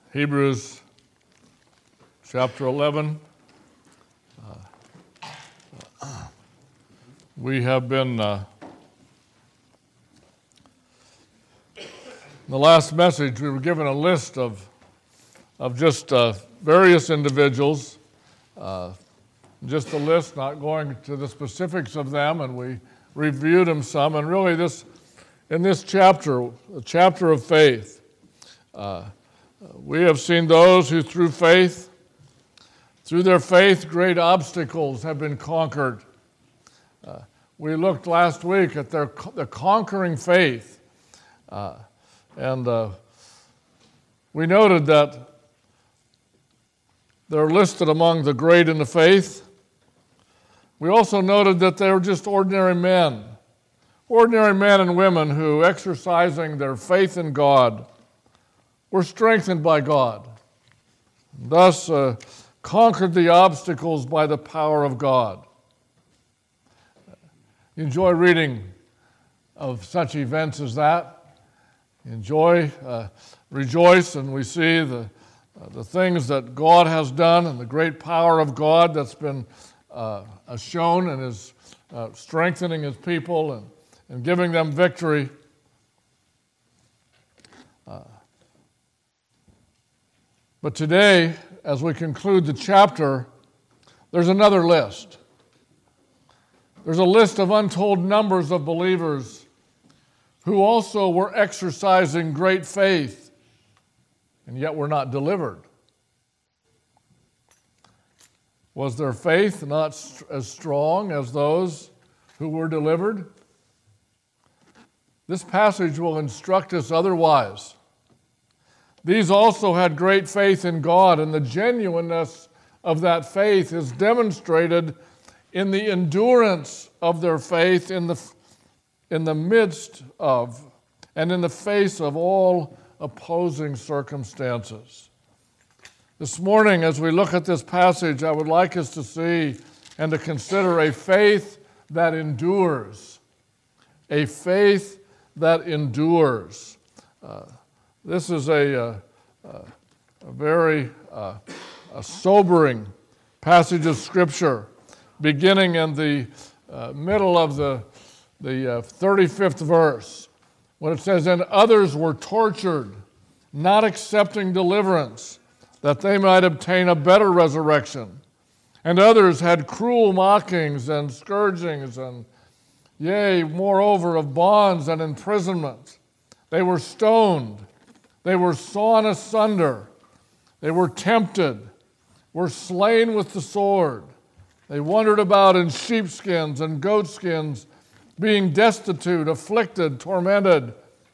Hebrews chapter 11. We have been, in the last message, we were given a list of just various individuals, just a list, not going to the specifics of them, and we reviewed them some. And really, in this chapter, the chapter of faith, we have seen those who through their faith, great obstacles have been conquered. We looked last week at the conquering faith, and we noted that they're listed among the great in the faith. We also noted that they were just ordinary men and women who, exercising their faith in God, were strengthened by God, and thus conquered the obstacles by the power of God. You enjoy reading of such events as that. You enjoy, rejoice, and we see the things that God has done and the great power of God that's been shown and is strengthening His people and giving them victory. But today, as we conclude the chapter, there's another list. There's a list of untold numbers of believers who also were exercising great faith, and yet were not delivered. Was their faith not as strong as those who were delivered? This passage will instruct us otherwise. These also had great faith in God, and the genuineness of that faith is demonstrated in the endurance of their faith in the midst of and in the face of all opposing circumstances. This morning, as we look at this passage, I would like us to see and to consider a faith that endures. A faith that endures. This is a very sobering passage of Scripture, beginning in the middle of the 35th verse, when it says, "And others were tortured, not accepting deliverance, that they might obtain a better resurrection. And others had cruel mockings and scourgings, and yea, moreover, of bonds and imprisonment. They were stoned, they were sawn asunder, they were tempted, were slain with the sword. They wandered about in sheepskins and goatskins, being destitute, afflicted, tormented,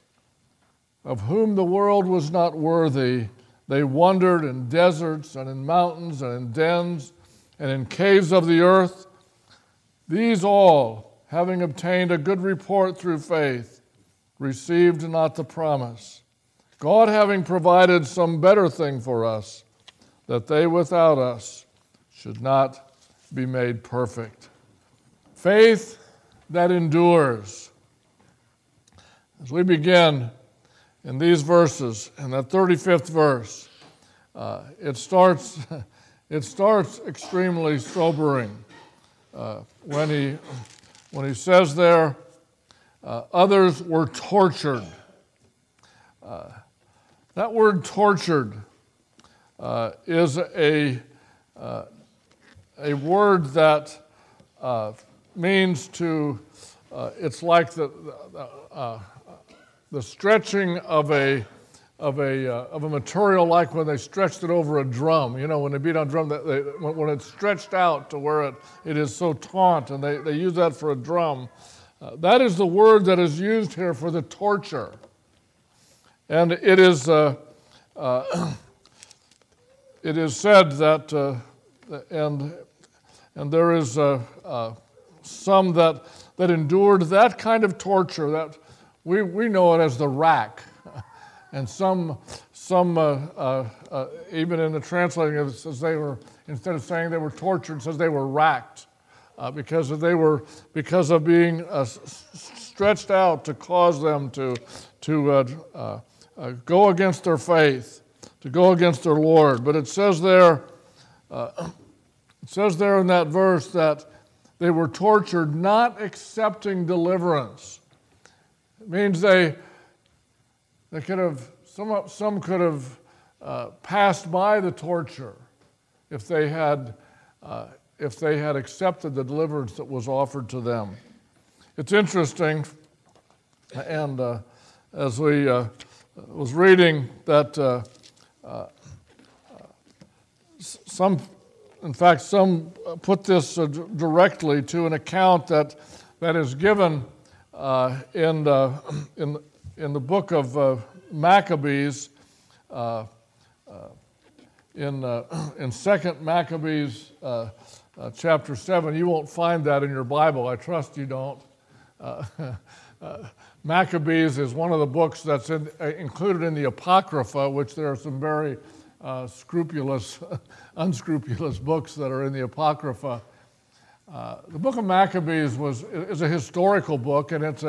of whom the world was not worthy. They wandered in deserts and in mountains and in dens and in caves of the earth. These all, having obtained a good report through faith, received not the promise, God having provided some better thing for us, that they without us should not be made perfect." Faith that endures. As we begin in these verses, in that 35th verse, it starts extremely sobering when he says there, others were tortured. That word tortured is a word that means to, it's like the stretching of a material, like when they stretched it over a drum. You know, when they beat on a drum, when it's stretched out to where it is so taut, and they use that for a drum. That is the word that is used here for the torture. And it is said that, and there is some that endured that kind of torture that we know it as the rack, and some even in the translating it says they were, instead of saying they were tortured, it says they were racked because of being stretched out to cause them to go against their faith, to go against their Lord. But it says there in that verse that they were tortured, not accepting deliverance. It means they could have, some could have passed by the torture if they had accepted the deliverance that was offered to them. It's interesting, and as we was reading that some put this directly to an account that is given in the book of Maccabees, in 2 Maccabees chapter 7. You won't find that in your Bible. I trust you don't. Maccabees is one of the books that's included in the Apocrypha, which there are some very unscrupulous books that are in the Apocrypha. The book of Maccabees is a historical book, and it's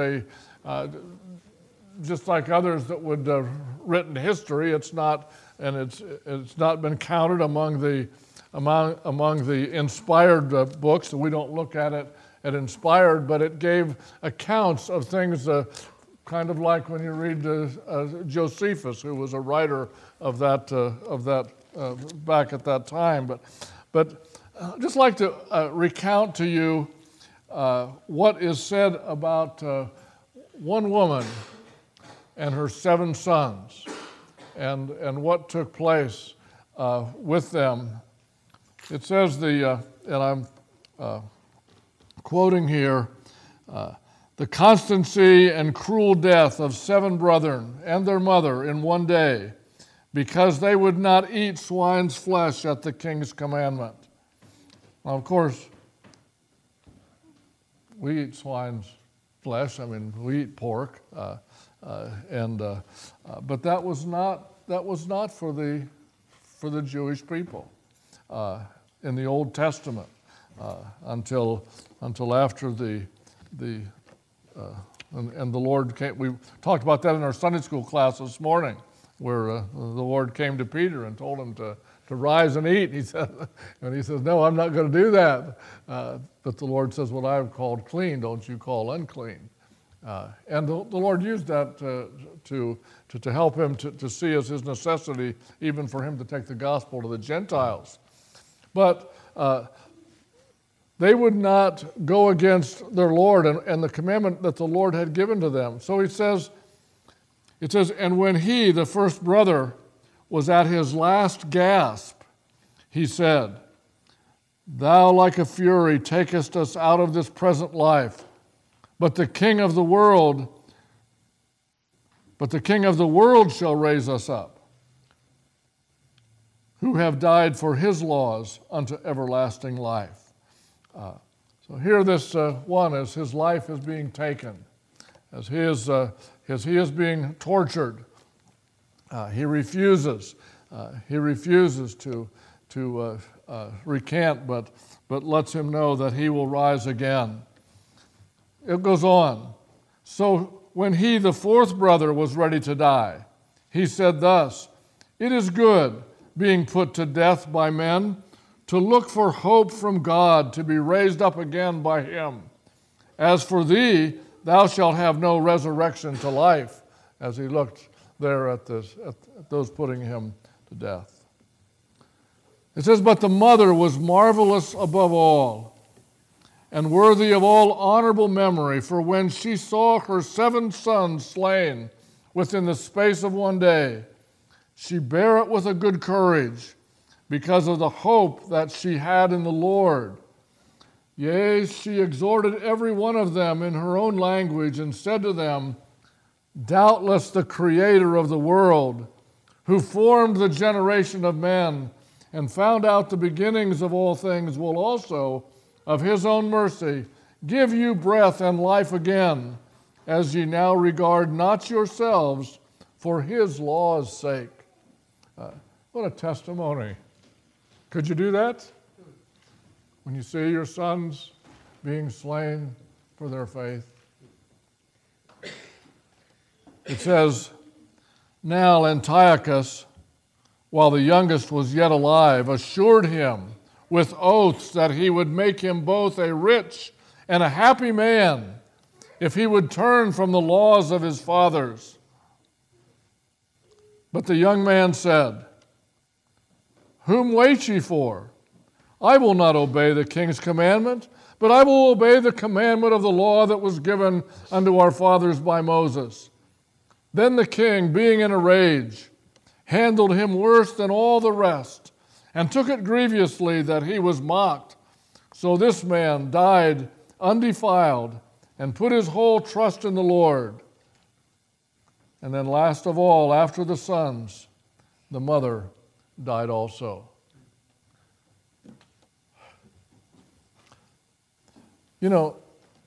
just like others that would written history. It's not been counted among the inspired books. We don't look at it at inspired, but it gave accounts of things kind of like when you read Josephus, who was a writer of that back at that time. But I'd just like to recount to you what is said about one woman and her 7 sons, and what took place with them. It says and I'm quoting here, the constancy and cruel death of 7 brethren and their mother in one day, because they would not eat swine's flesh at the king's commandment. Now, of course, we eat swine's flesh. I mean, we eat pork, but that was not for the Jewish people in the Old Testament until after and the Lord came. We talked about that in our Sunday school class this morning, where the Lord came to Peter and told him to rise and eat. He says, "No, I'm not going to do that." But the Lord says, "What I have called clean, don't you call unclean." And the Lord used that to help him to see as his necessity, even for him to take the gospel to the Gentiles. But they would not go against their Lord and the commandment that the Lord had given to them. So it says, and when he, the first brother, was at his last gasp, he said, "Thou like a fury takest us out of this present life, but the King of the world shall raise us up, who have died for his laws unto everlasting life." So here this one, as his life is being taken, as he is being tortured, he refuses to recant, but lets him know that he will rise again. It goes on. So when he, the 4th brother, was ready to die, he said thus, "It is good, being put to death by men, to look for hope from God, to be raised up again by him. As for thee, thou shalt have no resurrection to life," as he looked there at those putting him to death. It says, "But the mother was marvelous above all, and worthy of all honorable memory, for when she saw her 7 sons slain within the space of one day, she bare it with a good courage, because of the hope that she had in the Lord. Yea, she exhorted every one of them in her own language, and said to them, Doubtless the Creator of the world, who formed the generation of men, and found out the beginnings of all things, will also, of his own mercy, give you breath and life again, as ye now regard not yourselves for his law's sake." What a testimony. Could you do that? When you see your sons being slain for their faith? It says, "Now Antiochus while the youngest was yet alive, assured him with oaths that he would make him both a rich and a happy man if he would turn from the laws of his fathers. But the young man said, "Whom wait ye for? I will not obey the king's commandment, but I will obey the commandment of the law that was given unto our fathers by Moses." Then the king, being in a rage, handled him worse than all the rest, and took it grievously that he was mocked. So this man died undefiled, and put his whole trust in the Lord. And then last of all, after the sons, the mother died also. You know,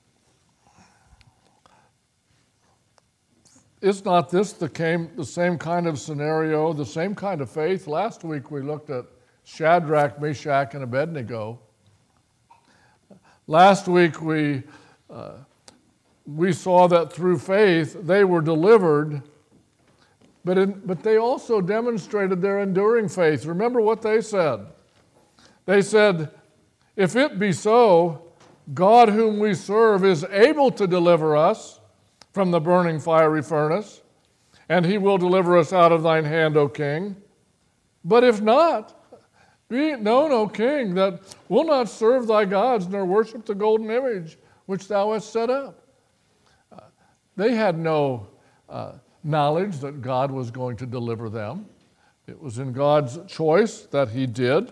is not this the same kind of scenario, the same kind of faith? Last week we looked at Shadrach, Meshach, and Abednego. Last week we saw that through faith they were delivered, but they also demonstrated their enduring faith. Remember what they said. They said, "If it be so, God whom we serve is able to deliver us from the burning fiery furnace, and he will deliver us out of thine hand, O king. But if not, be it known, O king, that we'll not serve thy gods nor worship the golden image which thou hast set up." They had no knowledge that God was going to deliver them. It was in God's choice that he did.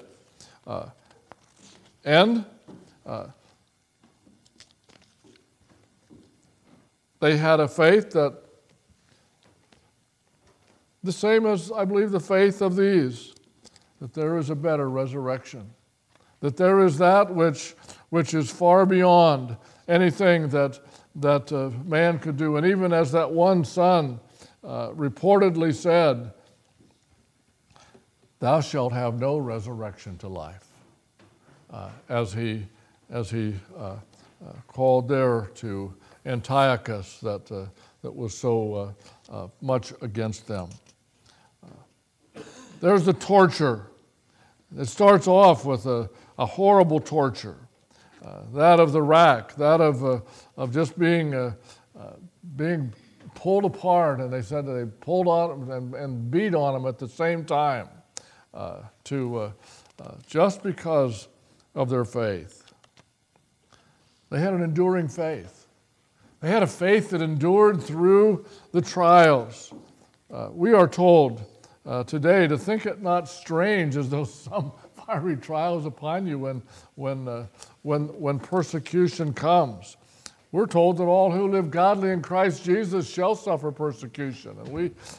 They had a faith that, the same as I believe the faith of these, that there is a better resurrection, that there is that which is far beyond anything that man could do. And even as that one son reportedly said, "Thou shalt have no resurrection to life," as he called there to Antiochus that was so much against them. There's the torture. It starts off with a horrible torture, that of the rack, that of just being pulled apart, and they said that they pulled on them and beat on them at the same time, just because of their faith. They had an enduring faith. They had a faith that endured through the trials. We are told today to think it not strange as though some fiery trials upon you when persecution comes. We're told that all who live godly in Christ Jesus shall suffer persecution, and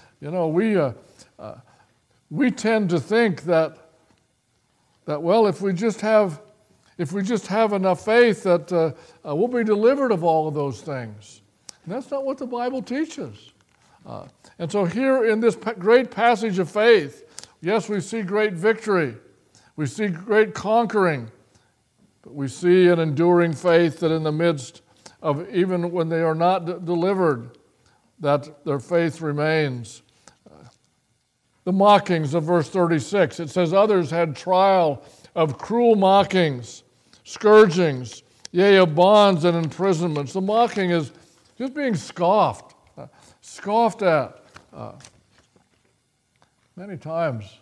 we tend to think that well, if we just have enough faith that we'll be delivered of all of those things. And that's not what the Bible teaches. And so here in this great passage of faith, yes, we see great victory. We see great conquering. But we see an enduring faith that in the midst of, even when they are not delivered, that their faith remains. The mockings of verse 36, it says, "Others had trial of cruel mockings, scourgings, yea, of bonds and imprisonments." The mocking is just being scoffed at. Many times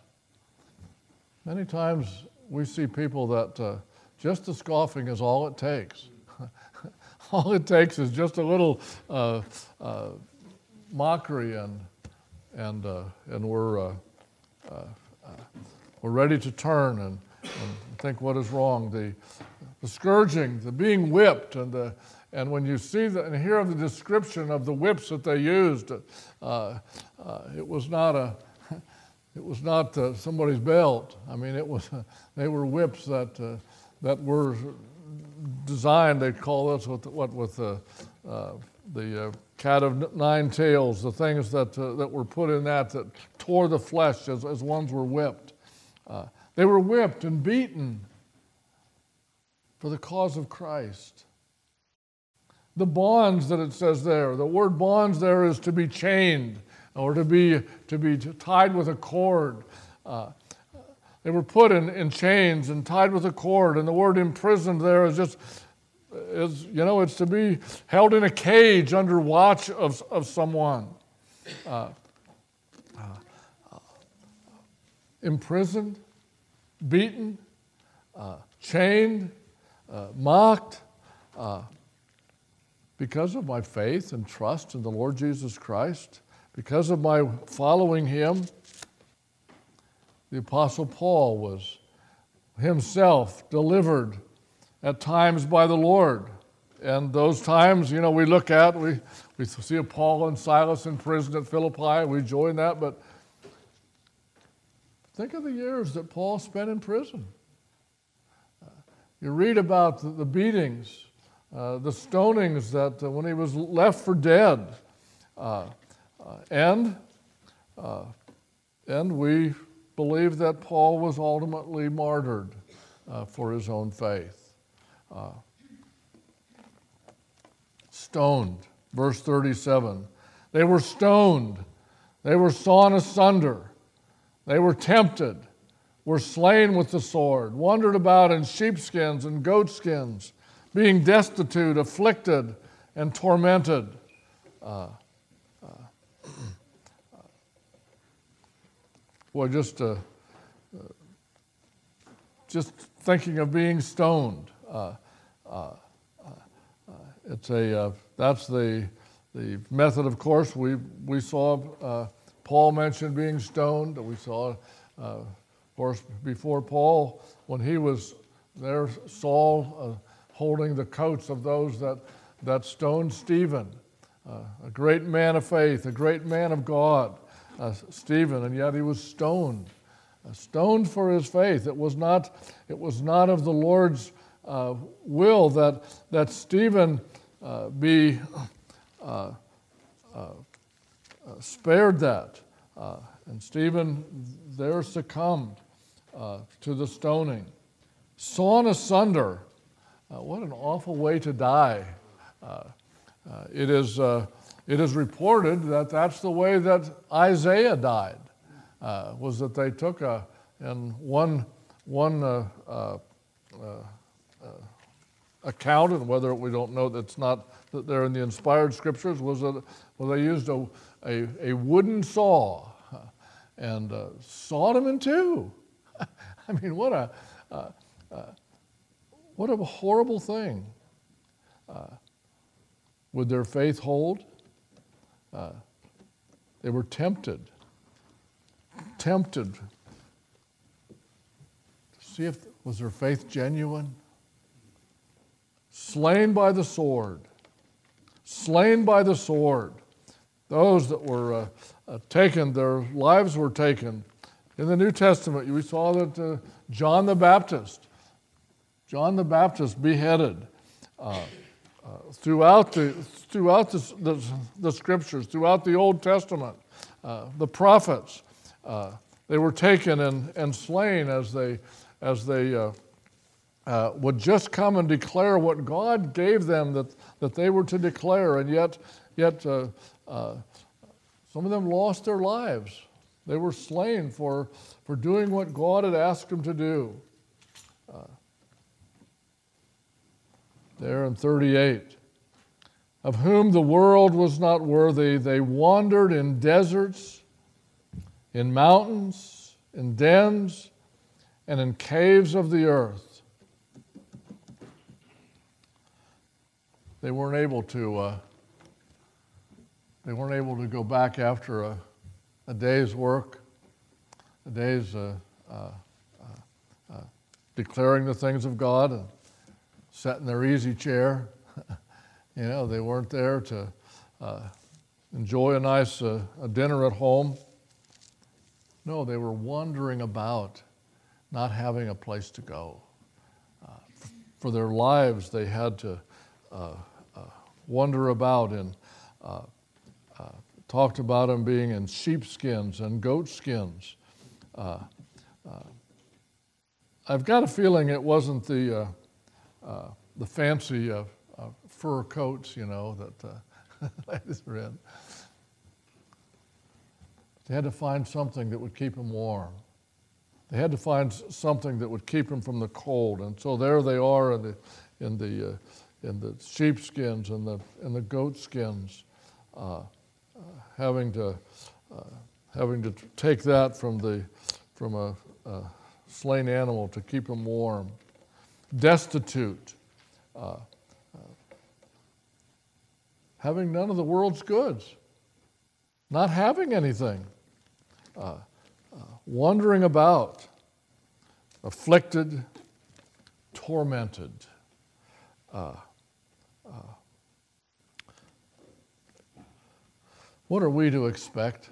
we see people that just the scoffing is all it takes. All it takes is just a little mockery, and we're ready to turn and think what is wrong. The scourging, the being whipped, and when you see and hear of the description of the whips that they used, it was not somebody's belt. I mean, they were whips that were designed. They call this with the cat of nine tails, the things that were put in that tore the flesh as ones were whipped. They were whipped and beaten for the cause of Christ. The bonds that it says there, the word bonds there is to be chained or to be tied with a cord. They were put in chains and tied with a cord, and the word imprisoned there is just, it's to be held in a cage under watch of someone. Imprisoned, beaten, chained, mocked, because of my faith and trust in the Lord Jesus Christ, because of my following Him. The Apostle Paul was himself delivered at times by the Lord. And those times, we look at, we see Paul and Silas in prison at Philippi, we join that, but think of the years that Paul spent in prison. You read about the beatings, the stonings that when he was left for dead, and we believe that Paul was ultimately martyred for his own faith. Stoned, verse 37. They were stoned. They were sawn asunder. They were tempted, were slain with the sword, wandered about in sheepskins and goatskins, being destitute, afflicted, and tormented. Boy, just thinking of being stoned. That's the method. Of course, we saw Paul mentioned being stoned. We saw, of course, before Paul, when he was there, Saul holding the coats of those that stoned Stephen, a great man of faith, a great man of God. Stephen, and yet he was stoned for his faith. It was not of the Lord's will that Stephen be spared that, and Stephen there succumbed to the stoning, sawn asunder. What an awful way to die! It is reported that that's the way that Isaiah died, was that they took one account, and whether we don't know that's not that they're in the inspired scriptures, was that they used a wooden saw and sawed him in two. I mean, what a horrible thing. Would their faith hold? They were tempted to see if was their faith genuine. Slain by the sword. Those that were taken, their lives were taken. In the New Testament, we saw that John the Baptist beheaded. Throughout the scriptures, throughout the Old Testament, the prophets, they were taken and slain as they would just come and declare what God gave them that they were to declare, and yet some of them lost their lives. They were slain for doing what God had asked them to do. There in 38, of whom the world was not worthy, they wandered in deserts, in mountains, in dens, and in caves of the earth. They weren't able to go back after a day's work, a day's declaring the things of God and sat in their easy chair. They weren't there to enjoy a nice dinner at home. No, they were wandering about, not having a place to go. For their lives, they had to wander about, and talked about them being in sheepskins and goatskins. I've got a feeling it wasn't the fancy fur coats, that ladies were in. They had to find something that would keep them warm. They had to find something that would keep them from the cold, and so there they are in the sheepskins and the goat skins, having to take that from a slain animal to keep them warm, destitute, having none of the world's goods, not having anything, wandering about, afflicted, tormented. What are we to expect?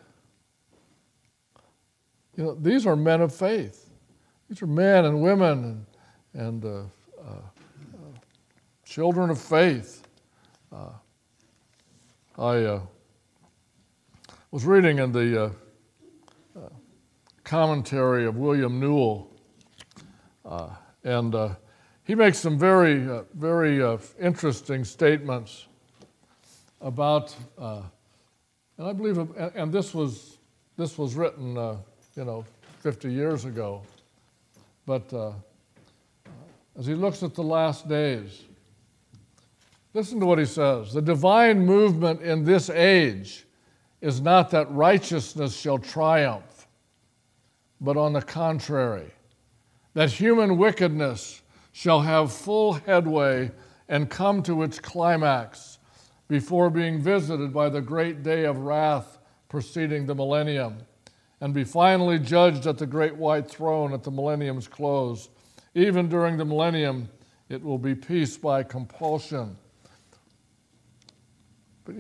These are men of faith. These are men and women and children of faith. I was reading in the commentary of William Newell, and he makes some very interesting statements about, and I believe, and this was written, 50 years ago. But as he looks at the last days, listen to what he says. The divine movement in this age is not that righteousness shall triumph, but on the contrary, that human wickedness shall have full headway and come to its climax before being visited by the great day of wrath preceding the millennium, and be finally judged at the great white throne at the millennium's close. Even during the millennium, it will be peace by compulsion. But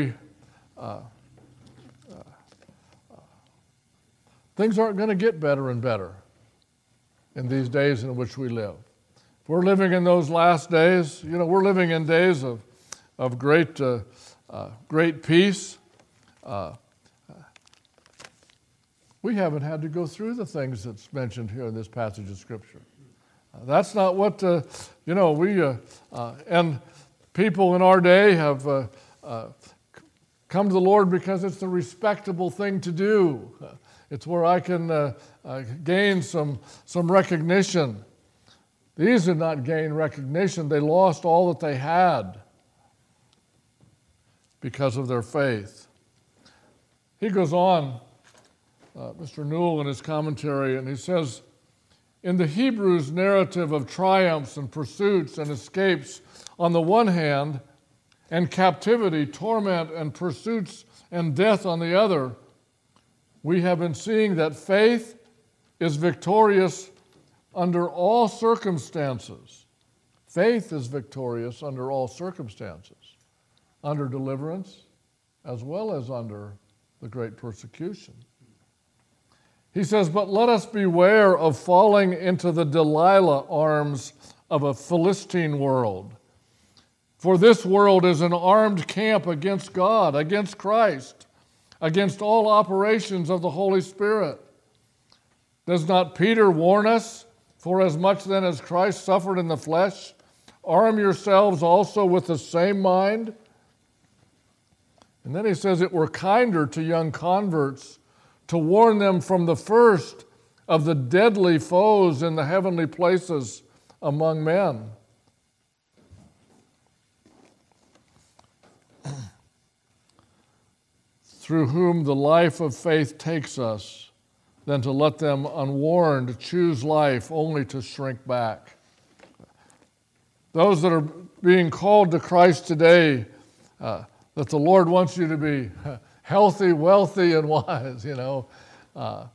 things aren't going to get better and better in these days in which we live. If we're living in those last days, we're living in days of great peace. We haven't had to go through the things that's mentioned here in this passage of Scripture. That's not what, and people in our day have come to the Lord because it's the respectable thing to do. It's where I can gain some recognition. These did not gain recognition. They lost all that they had because of their faith. He goes on, Mr. Newell, in his commentary, and he says, in the Hebrews' narrative of triumphs and pursuits and escapes on the one hand, and captivity, torment, and pursuits and death on the other, we have been seeing that faith is victorious under all circumstances. Faith is victorious under all circumstances, under deliverance as well as under the great persecution. He says, but let us beware of falling into the Delilah arms of a Philistine world. For this world is an armed camp against God, against Christ, against all operations of the Holy Spirit. Does not Peter warn us? For as much then as Christ suffered in the flesh, arm yourselves also with the same mind. And then he says, it were kinder to young converts to warn them from the first of the deadly foes in the heavenly places among men. Through whom the life of faith takes us, than to let them unwarned choose life only to shrink back. Those that are being called to Christ today, that the Lord wants you to be healthy, wealthy, and wise, I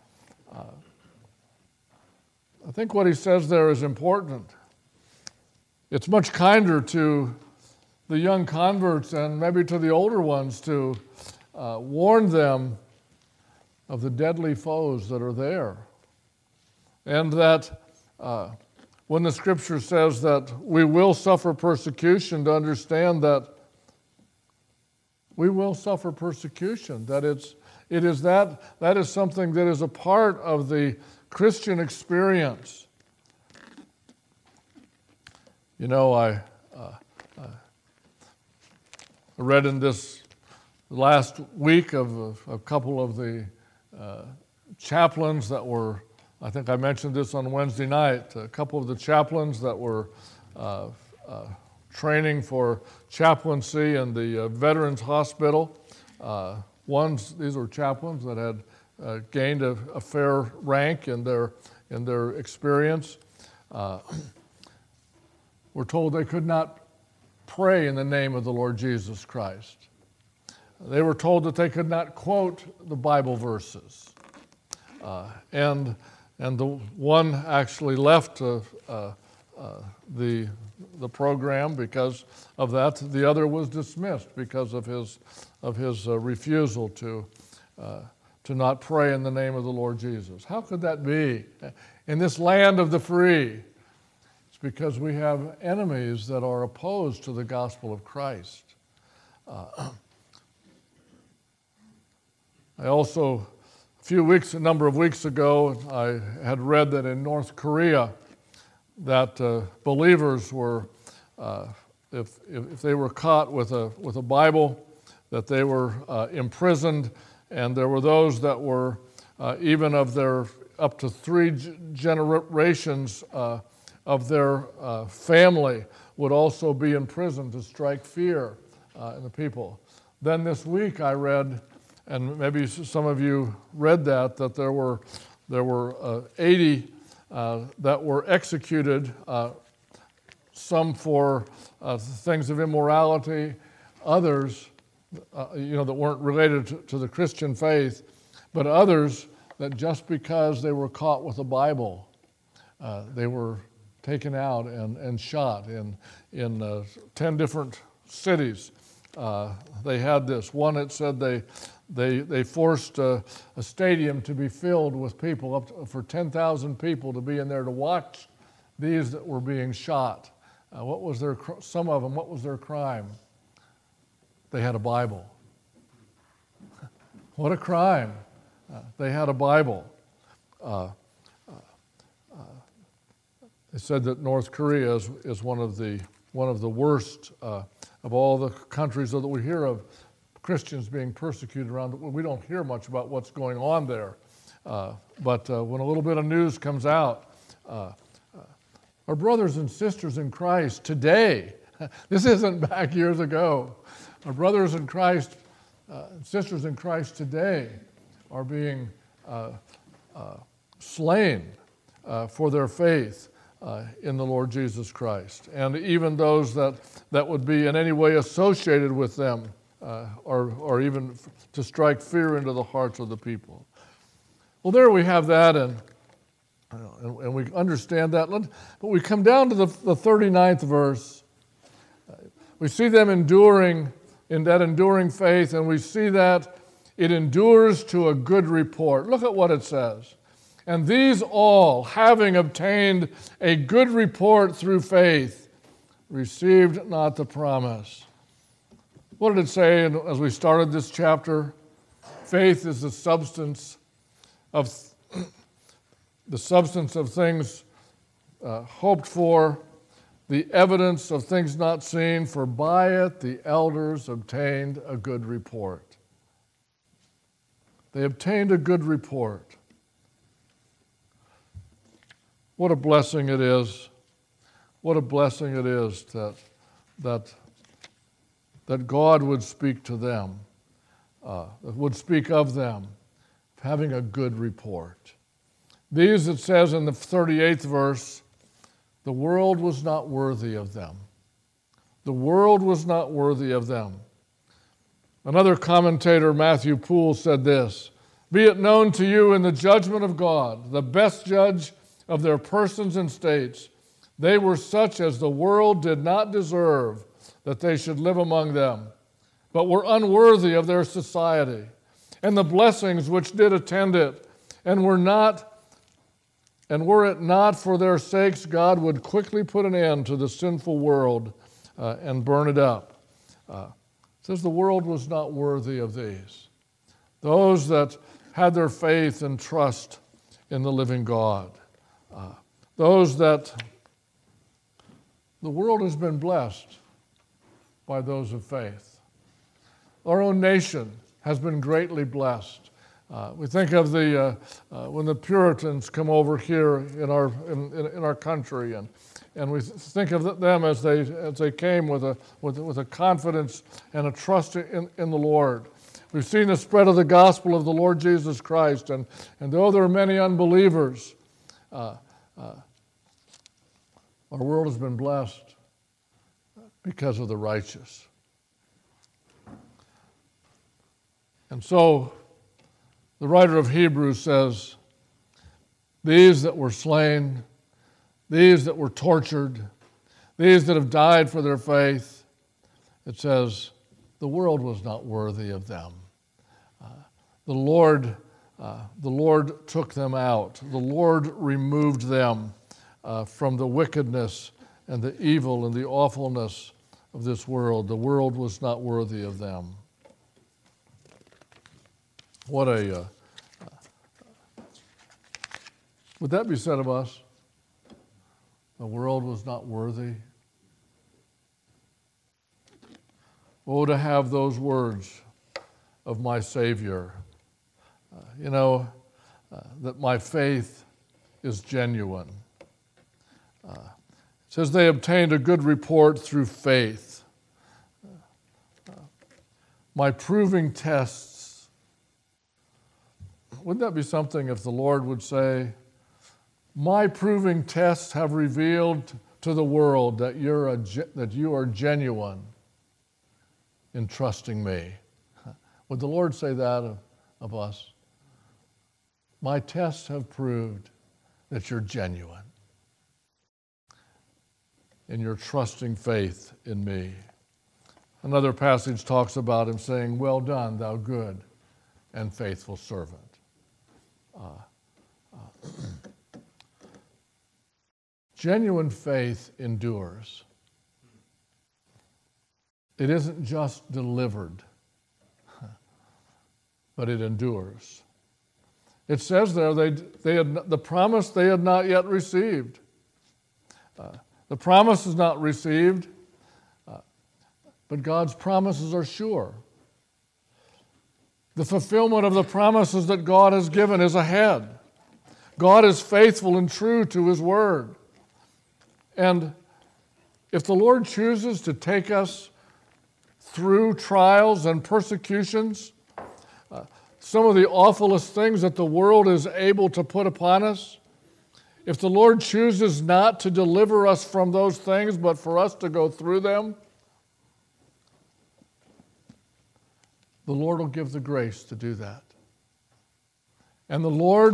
think what he says there is important. It's much kinder to the young converts and maybe to the older ones to warn them of the deadly foes that are there. And that when the Scripture says that we will suffer persecution, to understand that we will suffer persecution, that that is something that is a part of the Christian experience. I read in this last week of a couple of the chaplains that were I think I mentioned this on Wednesday night. A couple of the chaplains that were training for chaplaincy in the Veterans Hospital. These were chaplains that had gained a fair rank in their experience. Were told they could not pray in the name of the Lord Jesus Christ. They were told that they could not quote the Bible verses. And the one actually left the program because of that. The other was dismissed because of his refusal to not pray in the name of the Lord Jesus. How could that be in this land of the free? It's because we have enemies that are opposed to the gospel of Christ. I also, a number of weeks ago, I had read that in North Korea, that believers were, if they were caught with a Bible, that they were imprisoned, and there were those that were even of their up to 3 generations of their family would also be in prison to strike fear in the people. Then this week I read, and maybe some of you read that there were 80 that were executed, some for things of immorality, others, that weren't related to the Christian faith, but others that just because they were caught with a Bible, they were taken out and shot in 10 different cities. They had this. One, it said they forced a stadium to be filled with people, for 10,000 people to be in there to watch these that were being shot. Some of them, what was their crime? They had a Bible. What a crime. They had a Bible. They said that North Korea is one of the worst of all the countries that we hear of Christians being persecuted around. We don't hear much about what's going on there. But when a little bit of news comes out, our brothers and sisters in Christ today, this isn't back years ago, our brothers in Christ, sisters in Christ today are being slain for their faith in the Lord Jesus Christ. And even those that would be in any way associated with them, or even to strike fear into the hearts of the people. Well, there we have that, and we understand that. But we come down to the 39th verse. We see them enduring in that enduring faith, and we see that it endures to a good report. Look at what it says. And these all, having obtained a good report through faith, received not the promise. What did it say as we started this chapter? Faith is the substance of things hoped for, the evidence of things not seen, for by it the elders obtained a good report. They obtained a good report. What a blessing it is. What a blessing it is that God would speak to them, would speak of them, having a good report. These, it says in the 38th verse, the world was not worthy of them. The world was not worthy of them. Another commentator, Matthew Poole, said this: "Be it known to you in the judgment of God, the best judge of their persons and states, they were such as the world did not deserve that they should live among them, but were unworthy of their society, and the blessings which did attend it, and were it not for their sakes, God would quickly put an end to the sinful world and burn it up." It says the world was not worthy of these. Those that had their faith and trust in the living God. Those that the world has been blessed by those of faith. Our own nation has been greatly blessed We think of when the Puritans come over here in our country, and we think of them as they came with a confidence and a trust in the Lord. We've seen the spread of the gospel of the Lord Jesus Christ, and though there are many unbelievers, our world has been blessed because of the righteous. And so the writer of Hebrews says, these that were slain, these that were tortured, these that have died for their faith, it says, the world was not worthy of them. The Lord took them out. The Lord removed them from the wickedness and the evil and the awfulness of this world. The world was not worthy of them. Would that be said of us? The world was not worthy. Oh, to have those words of my Savior, that my faith is genuine. It says they obtained a good report through faith. My proving tests. Wouldn't that be something if the Lord would say, my proving tests have revealed to the world that you are genuine in trusting me? Would the Lord say that of us? My tests have proved that you're genuine in your trusting faith in me. Another passage talks about him saying, well done, thou good and faithful servant. Genuine faith endures. It isn't just delivered, but it endures. It says there they had the promise they had not yet received. The promise is not received, but God's promises are sure. The fulfillment of the promises that God has given is ahead. God is faithful and true to His word. And if the Lord chooses to take us through trials and persecutions, some of the awfulest things that the world is able to put upon us, if the Lord chooses not to deliver us from those things, but for us to go through them, the Lord will give the grace to do that. And the Lord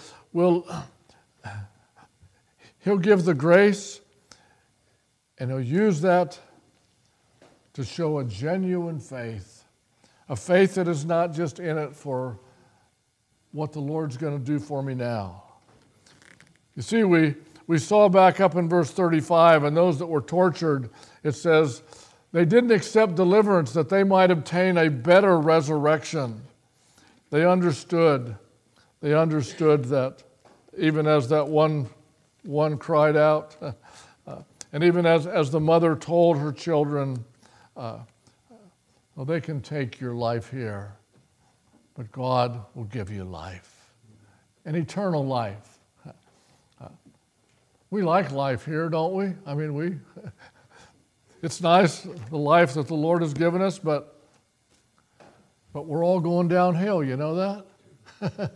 He'll give the grace, and He'll use that to show a genuine faith, a faith that is not just in it for what the Lord's going to do for me now. You see, we saw back up in verse 35, and those that were tortured, it says, they didn't accept deliverance that they might obtain a better resurrection. They understood that even as that one cried out, and even as the mother told her children, well, they can take your life here, but God will give you life, an eternal life. We like life here, don't we? I mean, it's nice, the life that the Lord has given us, but we're all going downhill, you know that?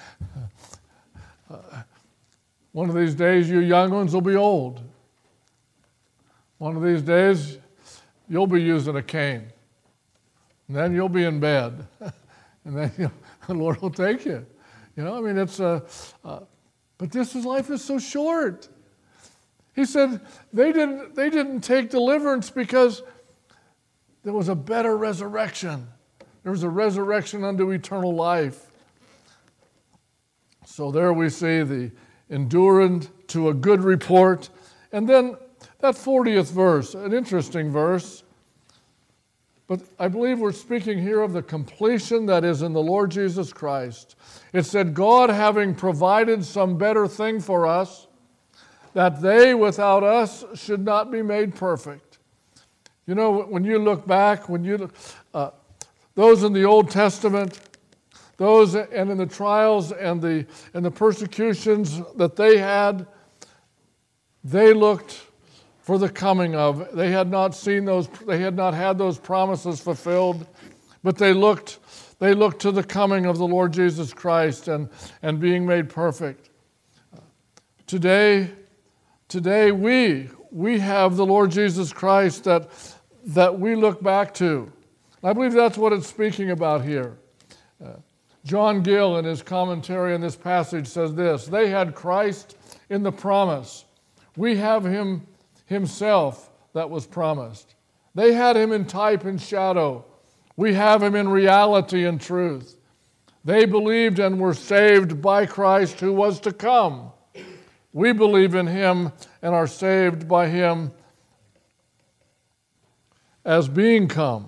One of these days, you young ones will be old. One of these days, you'll be using a cane. And then you'll be in bed. And then the Lord will take you. You know, I mean, but life is so short. He said they didn't take deliverance because there was a better resurrection. There was a resurrection unto eternal life. So there we see the enduring to a good report. And then that 40th verse, an interesting verse. But I believe we're speaking here of the completion that is in the Lord Jesus Christ. It said, God having provided some better thing for us, that they without us should not be made perfect. You know, when you look back, those in the Old Testament, those and in the trials and the persecutions that they had, they looked for the coming of. They had not seen those. They had not had those promises fulfilled, but they looked to the coming of the Lord Jesus Christ and being made perfect. Today we have the Lord Jesus Christ that we look back to. I believe that's what it's speaking about here. John Gill, in his commentary on this passage, says this: they had Christ in the promise. We have him himself that was promised. They had him in type and shadow. We have him in reality and truth. They believed and were saved by Christ who was to come. We believe in him and are saved by him as being come.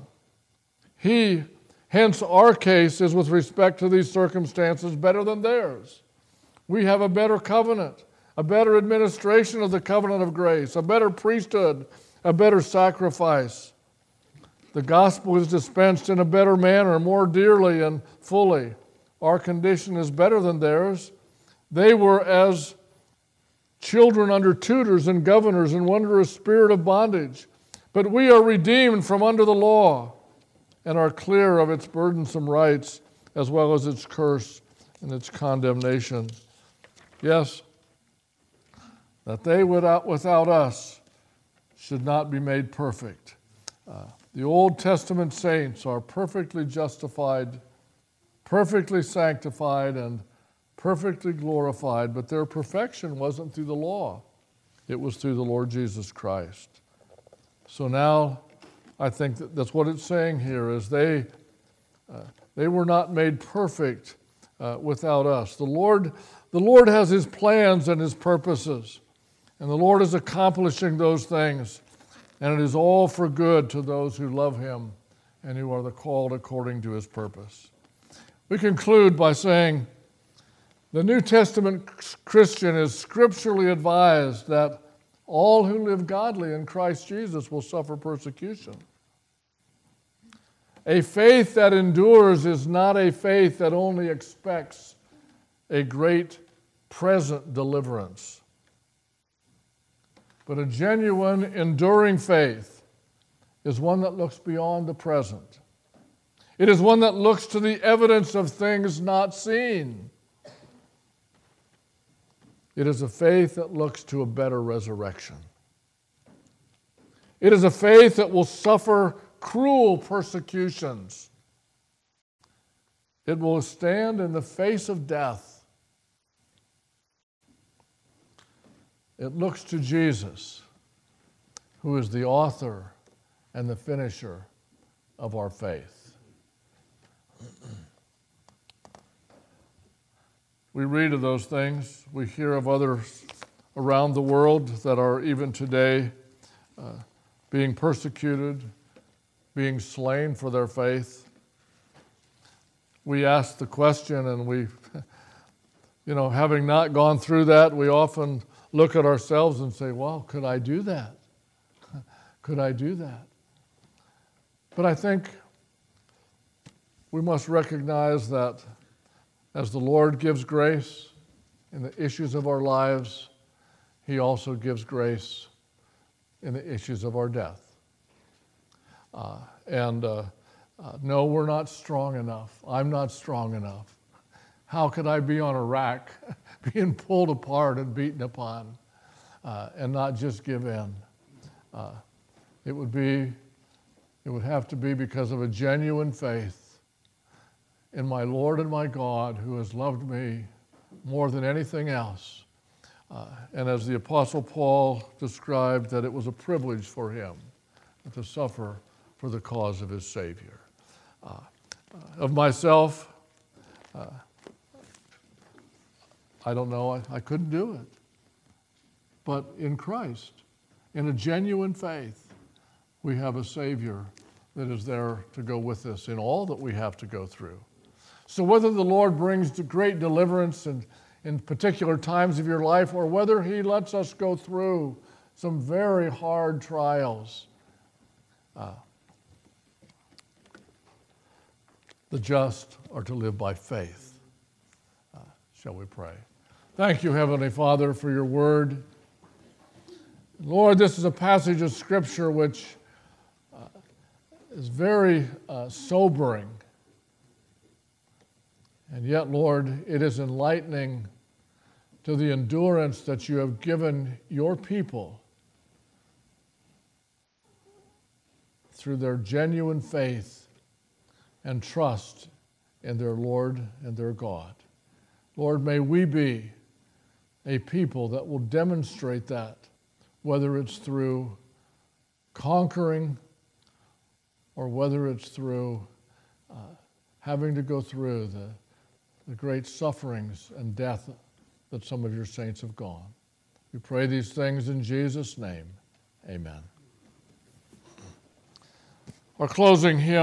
Hence our case is with respect to these circumstances better than theirs. We have a better covenant, a better administration of the covenant of grace, a better priesthood, a better sacrifice. The gospel is dispensed in a better manner, more dearly and fully. Our condition is better than theirs. They were as children under tutors and governors and under a spirit of bondage. But we are redeemed from under the law and are clear of its burdensome rights as well as its curse and its condemnation. Yes, that they without us should not be made perfect. The Old Testament saints are perfectly justified, perfectly sanctified, and perfectly glorified, but their perfection wasn't through the law. It was through the Lord Jesus Christ. So now I think that's what it's saying here, is they were not made perfect without us. The Lord has his plans and his purposes, and the Lord is accomplishing those things, and it is all for good to those who love him and who are the called according to his purpose. We conclude by saying the New Testament Christian is scripturally advised that all who live godly in Christ Jesus will suffer persecution. A faith that endures is not a faith that only expects a great present deliverance. But a genuine, enduring faith is one that looks beyond the present. It is one that looks to the evidence of things not seen. It is a faith that looks to a better resurrection. It is a faith that will suffer cruel persecutions. It will stand in the face of death. It looks to Jesus, who is the author and the finisher of our faith. We read of those things. We hear of others around the world that are even today being persecuted, being slain for their faith. We ask the question, and we, having not gone through that, we often look at ourselves and say, well, could I do that? Could I do that? But I think we must recognize that as the Lord gives grace in the issues of our lives, he also gives grace in the issues of our death. No, we're not strong enough. I'm not strong enough. How could I be on a rack being pulled apart and beaten upon and not just give in? It would have to be because of a genuine faith in my Lord and my God, who has loved me more than anything else. And as the Apostle Paul described, that it was a privilege for him to suffer for the cause of his Savior. Of myself, I don't know, I couldn't do it. But in Christ, in a genuine faith, we have a Savior that is there to go with us in all that we have to go through. So whether the Lord brings great deliverance in particular times of your life, or whether he lets us go through some very hard trials, the just are to live by faith. Shall we pray? Thank you, Heavenly Father, for your word. Lord, this is a passage of Scripture which is very sobering. And yet, Lord, it is enlightening to the endurance that you have given your people through their genuine faith and trust in their Lord and their God. Lord, may we be a people that will demonstrate that, whether it's through conquering or whether it's through having to go through the great sufferings and death that some of your saints have gone. We pray these things in Jesus' name. Amen. Our closing hymn.